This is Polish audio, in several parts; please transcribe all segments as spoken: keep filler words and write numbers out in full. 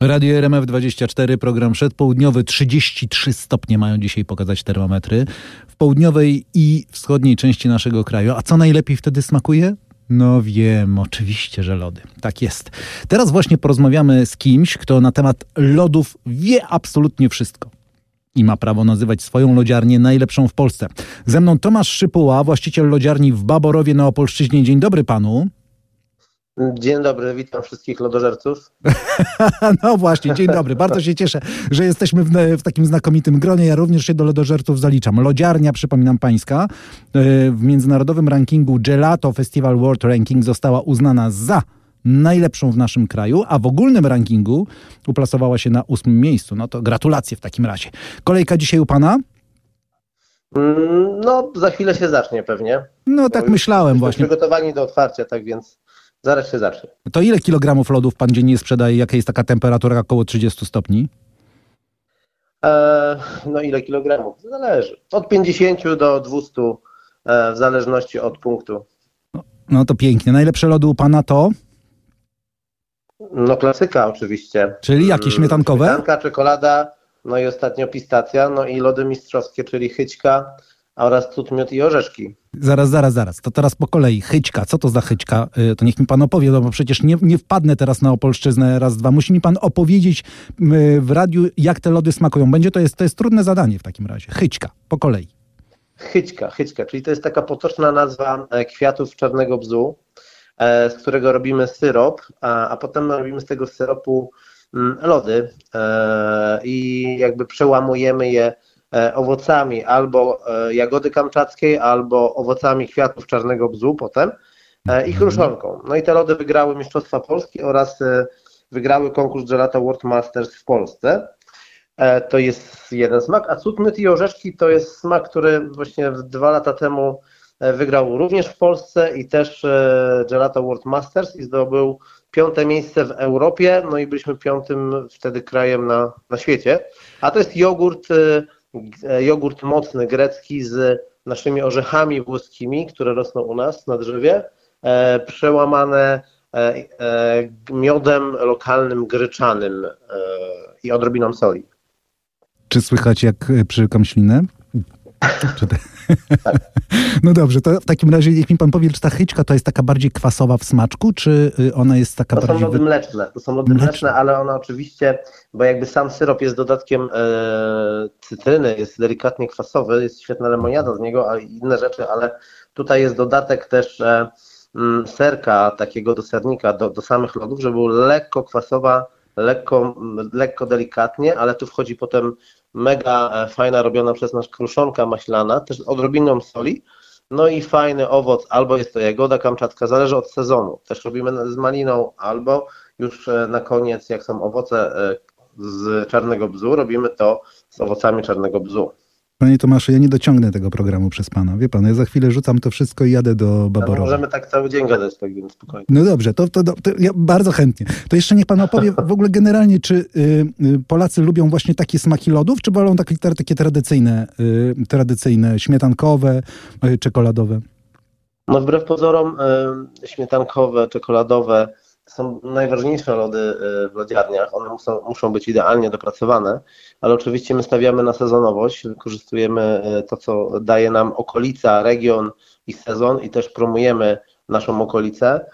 Radio R M F dwadzieścia cztery, program przedpołudniowy, trzydzieści trzy stopnie mają dzisiaj pokazać termometry w południowej i wschodniej części naszego kraju. A co najlepiej wtedy smakuje? No wiem, oczywiście, że lody. Tak jest. Teraz właśnie porozmawiamy z kimś, kto na temat lodów wie absolutnie wszystko. I ma prawo nazywać swoją lodziarnię najlepszą w Polsce. Ze mną Tomasz Szypuła, właściciel lodziarni w Baborowie na Opolszczyźnie. Dzień dobry panu. Dzień dobry, witam wszystkich lodożerców. No właśnie, dzień dobry. Bardzo się cieszę, że jesteśmy w, w takim znakomitym gronie. Ja również się do lodożerców zaliczam. Lodziarnia, przypominam pańska, w międzynarodowym rankingu Gelato Festival World Ranking została uznana za najlepszą w naszym kraju, a w ogólnym rankingu uplasowała się na ósmym miejscu. No to gratulacje w takim razie. Kolejka dzisiaj u pana? No, za chwilę się zacznie pewnie. No tak myślałem właśnie. Przygotowani do otwarcia, tak więc zaraz się zacznie. To ile kilogramów lodów pan dziennie sprzedaje? Jaka jest taka temperatura około trzydzieści stopni? Eee, no ile kilogramów? Zależy. Od pięćdziesięciu do dwustu e, w zależności od punktu. No, no to pięknie. Najlepsze lody u pana to? No klasyka oczywiście. Czyli jakie, śmietankowe? Śmietanka, czekolada, no i ostatnio pistacja, no i lody mistrzowskie, czyli chyćka oraz cud, miód i orzeszki. Zaraz, zaraz, zaraz. To teraz po kolei. Chyćka. Co to za chyćka? To niech mi pan opowie, no bo przecież nie, nie wpadnę teraz na Opolszczyznę raz, dwa. Musi mi pan opowiedzieć w radiu, jak te lody smakują. Będzie to jest, to jest trudne zadanie w takim razie. Chyćka. Po kolei. Chyćka, chyćka, czyli to jest taka potoczna nazwa kwiatów czarnego bzu, z którego robimy syrop, a, a potem robimy z tego syropu lody i jakby przełamujemy je owocami albo jagody kamczackiej, albo owocami kwiatów czarnego bzu potem i kruszonką. No i te lody wygrały Mistrzostwa Polski oraz wygrały konkurs Gelato World Masters w Polsce. To jest jeden smak, a cud, miód i orzeszki to jest smak, który właśnie dwa lata temu wygrał również w Polsce i też Gelato World Masters i zdobył piąte miejsce w Europie, no i byliśmy piątym wtedy krajem na, na świecie. A to jest jogurt, jogurt mocny, grecki z naszymi orzechami włoskimi, które rosną u nas na drzewie, e, przełamane e, e, miodem lokalnym, gryczanym e, i odrobiną soli. Czy słychać, jak przykam ślinę? Czy te... Tak. No dobrze, to w takim razie niech mi pan powie, czy ta chyćka to jest taka bardziej kwasowa w smaczku, czy ona jest taka to bardziej... To są lody mleczne, to są lody mleczne, mleczne ale ona oczywiście, bo jakby sam syrop jest dodatkiem e, cytryny, jest delikatnie kwasowy, jest świetna lemoniada z niego, a inne rzeczy, ale tutaj jest dodatek też e, m, serka takiego do sernika, do, do samych lodów, żeby był lekko kwasowa, lekko, lekko delikatnie, ale tu wchodzi potem mega fajna, robiona przez nas kruszonka maślana, też z odrobiną soli, no i fajny owoc, albo jest to jagoda kamczacka, zależy od sezonu, też robimy z maliną, albo już na koniec, jak są owoce z czarnego bzu, robimy to z owocami czarnego bzu. Panie Tomaszu, ja nie dociągnę tego programu przez pana. Wie pan, ja za chwilę rzucam to wszystko i jadę do Baborowa. No, możemy tak cały dzień gadać, tak więc spokojnie. No dobrze, to, to, to ja bardzo chętnie. To jeszcze niech pan opowie w ogóle generalnie, czy y, y, Polacy lubią właśnie takie smaki lodów, czy wolą takie, takie tradycyjne, y, tradycyjne, śmietankowe, y, czekoladowe? No wbrew pozorom y, śmietankowe, czekoladowe są najważniejsze lody w lodziarniach, one muszą, muszą być idealnie dopracowane, ale oczywiście my stawiamy na sezonowość, wykorzystujemy to, co daje nam okolica, region i sezon i też promujemy naszą okolicę,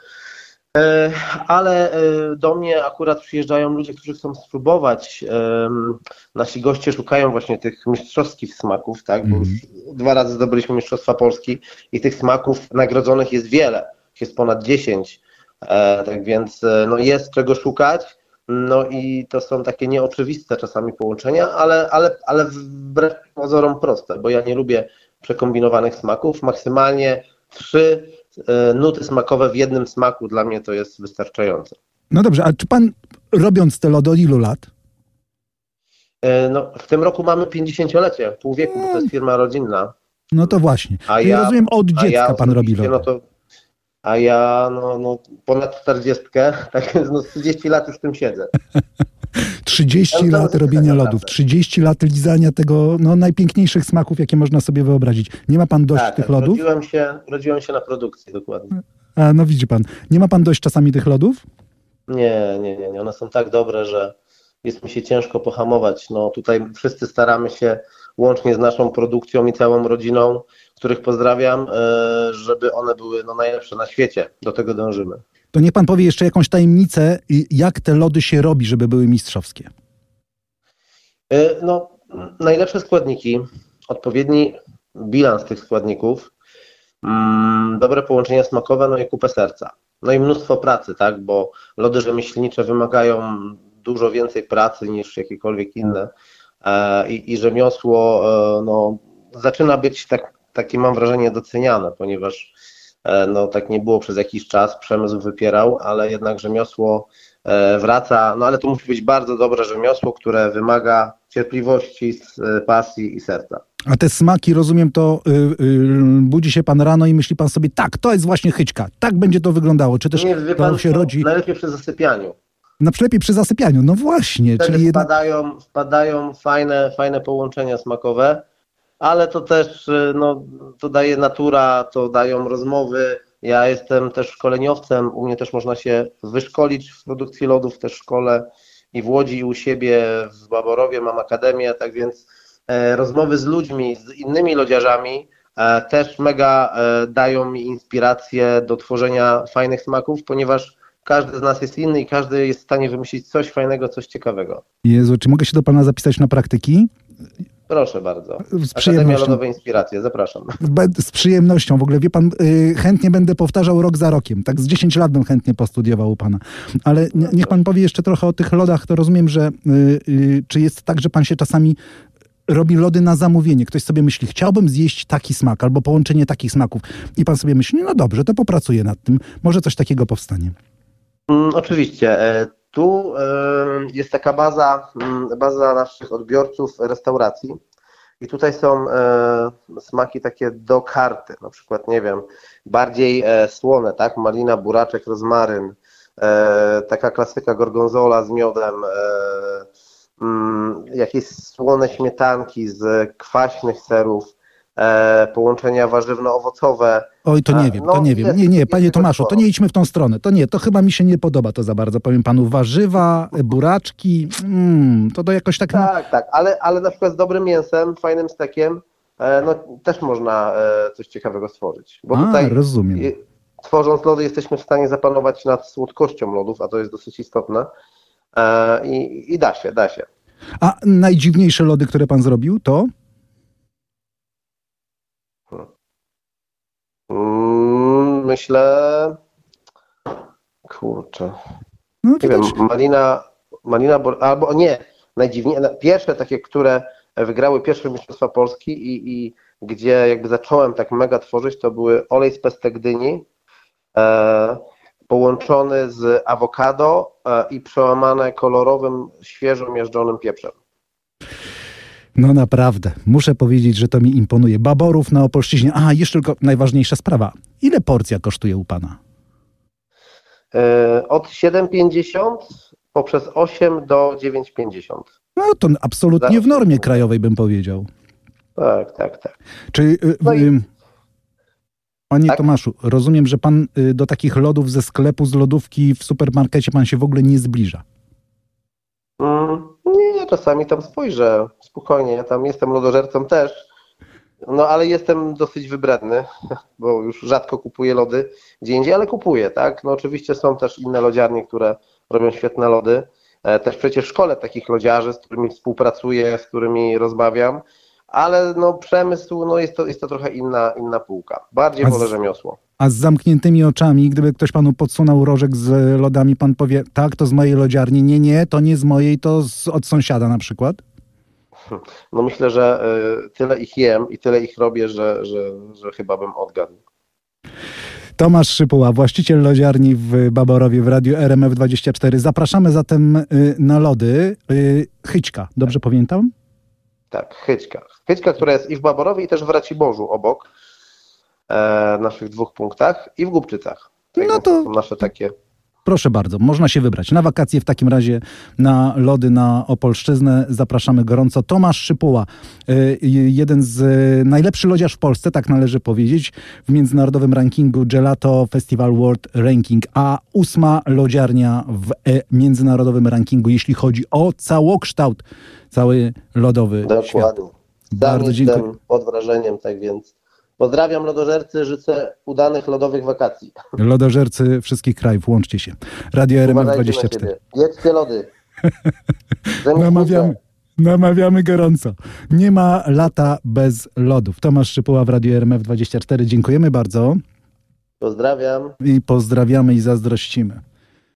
ale do mnie akurat przyjeżdżają ludzie, którzy chcą spróbować, nasi goście szukają właśnie tych mistrzowskich smaków, tak, bo już dwa razy zdobyliśmy Mistrzostwa Polski i tych smaków nagrodzonych jest wiele, jest ponad dziesięć. E, tak więc no jest czego szukać, no i to są takie nieoczywiste czasami połączenia, ale, ale, ale wbrew pozorom proste, bo ja nie lubię przekombinowanych smaków, maksymalnie trzy e, nuty smakowe w jednym smaku dla mnie to jest wystarczające. No dobrze, a czy pan robiąc te lody od ilu lat? E, no w tym roku mamy pięćdziesięciolecie, pół wieku, bo to jest firma rodzinna. No to właśnie, a ja, rozumiem od dziecka ja pan robi lody. No to A ja no, no ponad czterdziestkę, tak więc no trzydzieści lat już w tym siedzę. trzydzieści lat robienia lodów, trzydzieści lat lizania tego no, najpiękniejszych smaków, jakie można sobie wyobrazić. Nie ma pan dość tak, tych tak, lodów? Urodziłem się, urodziłem się na produkcji, dokładnie. A no widzi pan, nie ma pan dość czasami tych lodów? Nie, nie, nie, nie. One są tak dobre, że jest mi się ciężko pohamować. No tutaj wszyscy staramy się łącznie z naszą produkcją i całą rodziną, których pozdrawiam, żeby one były no, najlepsze na świecie. Do tego dążymy. To niech pan powie jeszcze jakąś tajemnicę, jak te lody się robi, żeby były mistrzowskie. No, najlepsze składniki, odpowiedni bilans tych składników, dobre połączenia smakowe, no i kupę serca. No i mnóstwo pracy, tak, bo lody rzemieślnicze wymagają dużo więcej pracy niż jakiekolwiek inne i, i rzemiosło no, zaczyna być tak, takie, mam wrażenie, doceniane, ponieważ no, tak nie było przez jakiś czas, przemysł wypierał, ale jednak rzemiosło wraca, no ale to musi być bardzo dobre rzemiosło, które wymaga cierpliwości, pasji i serca. A te smaki, rozumiem, to yy, yy, budzi się pan rano i myśli pan sobie, tak, to jest właśnie chyćka, tak będzie to wyglądało, czy też nie, wie to pan, się rodzi... Najlepiej przy zasypianiu. No lepiej przy zasypianiu, no właśnie. Wtedy czyli jedna... wpadają, wpadają fajne, fajne połączenia smakowe, ale to też no, to daje natura, to dają rozmowy. Ja jestem też szkoleniowcem, u mnie też można się wyszkolić w produkcji lodów, też w szkole i w Łodzi, i u siebie w Baborowie mam akademię, tak więc e, rozmowy z ludźmi, z innymi lodziarzami e, też mega e, dają mi inspirację do tworzenia fajnych smaków, ponieważ każdy z nas jest inny i każdy jest w stanie wymyślić coś fajnego, coś ciekawego. Jezu, czy mogę się do pana zapisać na praktyki? Proszę bardzo. Z Akademia Lodowej Inspiracje, zapraszam. Z przyjemnością. W ogóle, wie pan, yy, chętnie będę powtarzał rok za rokiem. Tak z dziesięć lat bym chętnie postudiował u pana. Ale no, niech pan powie jeszcze trochę o tych lodach. To rozumiem, że yy, yy, czy jest tak, że pan się czasami robi lody na zamówienie. Ktoś sobie myśli, chciałbym zjeść taki smak albo połączenie takich smaków. I pan sobie myśli, no dobrze, to popracuję nad tym. Może coś takiego powstanie. Mm, oczywiście. Tu jest taka baza, baza naszych odbiorców restauracji i tutaj są smaki takie do karty, na przykład, nie wiem, bardziej słone, tak, malina, buraczek, rozmaryn, taka klasyka gorgonzola z miodem, jakieś słone śmietanki z kwaśnych serów, połączenia warzywno-owocowe. Oj, to nie wiem, no, to nie wiem. jest, nie, nie, panie Tomaszu, to nie idźmy w tą stronę. To nie, to chyba mi się nie podoba to za bardzo. Powiem panu, warzywa, buraczki, mm, to to jakoś tak... Tak, no... tak, ale, ale na przykład z dobrym mięsem, fajnym stekiem, no też można coś ciekawego stworzyć. Bo A, tutaj rozumiem. Tworząc lody jesteśmy w stanie zapanować nad słodkością lodów, a to jest dosyć istotne. I, i da się, da się. A najdziwniejsze lody, które pan zrobił, to? Myślę, kurczę, No, nie wiem, malina, malina, albo nie, najdziwniej, pierwsze takie, które wygrały pierwsze mistrzostwa Polski i, i gdzie jakby zacząłem tak mega tworzyć, to były olej z pestek dyni, e, połączony z awokado e, i przełamane kolorowym, świeżo miażdżonym pieprzem. No naprawdę, muszę powiedzieć, że to mi imponuje. Baborów na Opolszczyźnie. A, jeszcze tylko najważniejsza sprawa. Ile porcja kosztuje u pana? Yy, od siedem pięćdziesiąt poprzez osiem do dziewięć pięćdziesiąt. No to absolutnie w normie krajowej bym powiedział. Tak, tak, tak. Czy, yy, no i... yy, panie tak? Tomaszu, rozumiem, że pan yy, do takich lodów ze sklepu, z lodówki w supermarkecie pan się w ogóle nie zbliża. Mm, nie, nie, czasami tam spojrzę, spokojnie, ja tam jestem lodożercą też, no ale jestem dosyć wybredny, bo już rzadko kupuję lody gdzie indziej, ale kupuję, tak? No oczywiście są też inne lodziarnie, które robią świetne lody, e, też przecież w szkole takich lodziarzy, z którymi współpracuję, z którymi rozmawiam, ale no przemysł, no jest to, jest to trochę inna, inna półka, bardziej A z... wolę rzemiosło. A z zamkniętymi oczami, gdyby ktoś panu podsunął rożek z lodami, pan powie, tak, to z mojej lodziarni. Nie, nie, to nie z mojej, to z, od sąsiada na przykład. No myślę, że y, tyle ich jem i tyle ich robię, że, że, że chyba bym odgadł. Tomasz Szypuła, właściciel lodziarni w Baborowie w Radiu R M F dwadzieścia cztery. Zapraszamy zatem y, na lody. Y, Chyćka, dobrze tak. pamiętam? Tak, Chyćka. Chyćka, która jest i w Baborowie, i też w Raciborzu obok. W naszych dwóch punktach i w Głubczycach. Tak, no to są nasze takie... Proszę bardzo, można się wybrać. Na wakacje w takim razie na lody na Opolszczyznę zapraszamy gorąco. Tomasz Szypuła, jeden z najlepszy lodziarz w Polsce, tak należy powiedzieć, w międzynarodowym rankingu Gelato Festival World Ranking, a ósma lodziarnia w międzynarodowym rankingu, jeśli chodzi o całokształt, cały lodowy Dokładnie. świat. Sam Bardzo jestem dziękuję. pod wrażeniem, tak więc pozdrawiam lodożercy, życzę udanych lodowych wakacji. Lodożercy wszystkich krajów, łączcie się. Radio R M F Uważajcie dwadzieścia na cztery. siebie. Jedzcie lody. Namawiamy, namawiamy gorąco. Nie ma lata bez lodów. Tomasz Szypuła w Radio R M F dwadzieścia cztery. Dziękujemy bardzo. Pozdrawiam. I pozdrawiamy i zazdrościmy.